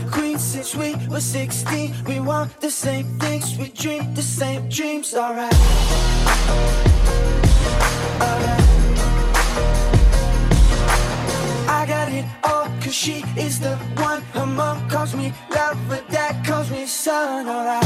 queen since we were 16. We want the same things, we dream the same dreams. Alright, alright. I got it all, cause she is the one. Her mom calls me love, but dad calls me son. Alright,